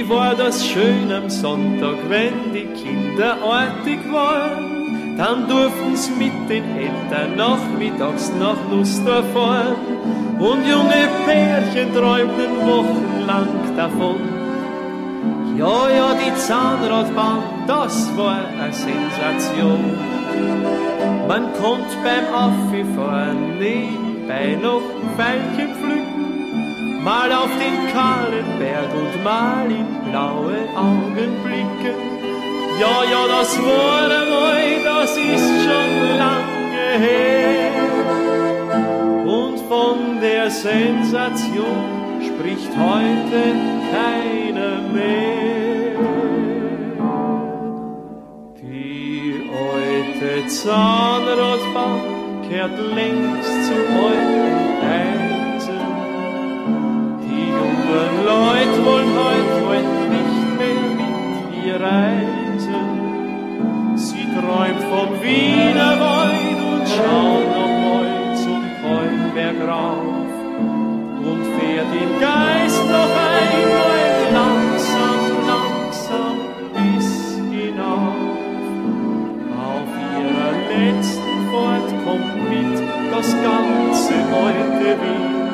Wie war das schön am Sonntag, wenn die Kinder artig waren, dann durften's mit den Eltern nachmittags nach Nussdorf fahren und junge Pärchen träumten wochenlang davon. Ja, ja, die Zahnradbahn, das war eine Sensation. Man konnte beim Auffahren nebenbei noch Veilchen pflücken, mal auf den kahlen Berg und mal in blaue Augen blicken. Ja, ja, das war einmal, das ist schon lange her. Und von der Sensation spricht heute keiner mehr. Die alte Zahnradbahn kehrt längst zu alten Eisen. Die jungen Leute wollen heute nicht mehr mit ihr reisen. Sie träumt vom Wienerwald und schaut nochmal zum Kolmberg rauf und fährt im Geist noch einmal langsam, langsam bis hinauf. Auf ihrer letzten Fahrt kommt mit das ganze alte Wien.